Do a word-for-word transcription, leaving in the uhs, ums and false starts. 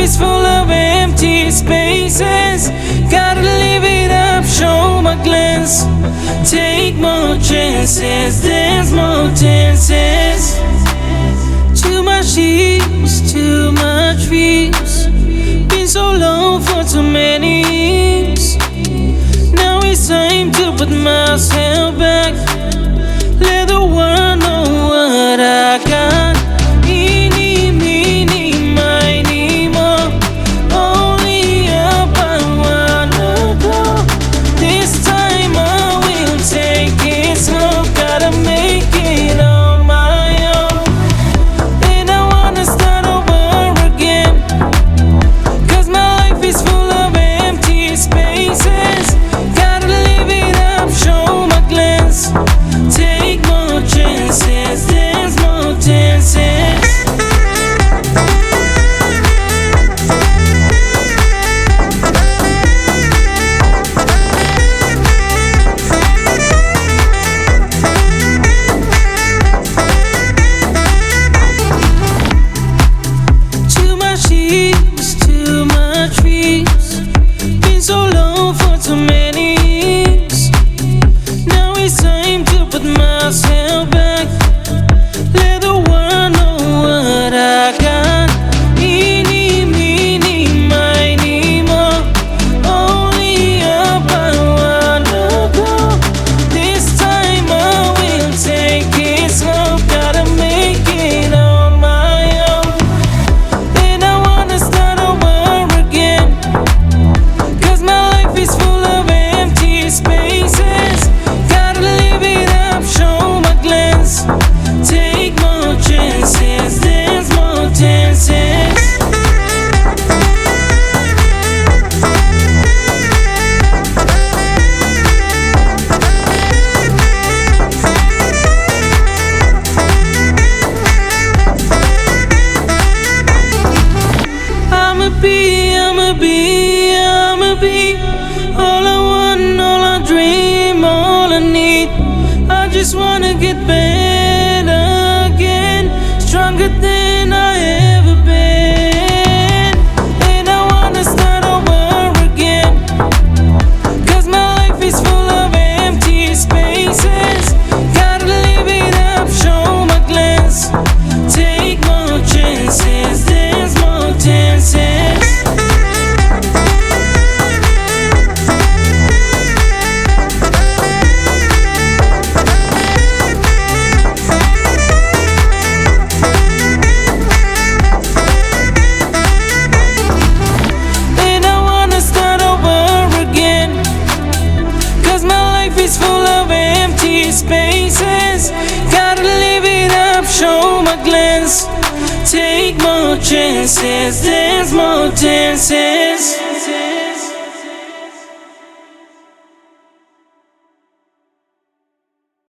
is full of empty spaces. Gotta live it up, show my glance. Take more chances, there's more chances. Too much sheets, too much fears. Been so long for too many years. Now it's time to put myself back. Let the world know what I got. Eeny, meeny, miny, mo. Only up I wanna go. This time I will take it slow. Gotta make it on my own. And I wanna start over again. Cause my life is full of empty spaces. Gotta live it up, show my glance. Take more chances, there's more chances. Too much sheets, too much fears. Been so long for too many years. Now it's time to put myself back. Let the world know what I got. Eeny, meeny, miny, mo. Only up I wanna go. This time I will take it slow. Gotta make it on my own. And I wanna start over again. Cause my life is full of empty spaces. Gotta live it up, show my glance. Take more chances, there's more chances. I'ma be, I'ma be, I'ma be all I want, all I dream, all I need. I just wanna get better again, stronger than I ever been. And I wanna start over again. Cause my life is full of empty spaces. Gotta live it up, show my glance. Take more chances, there's more chances. And I wanna start over again. Cause my life is full of empty spaces. Gotta live it up, show my glance. Take more chances, there's more chances.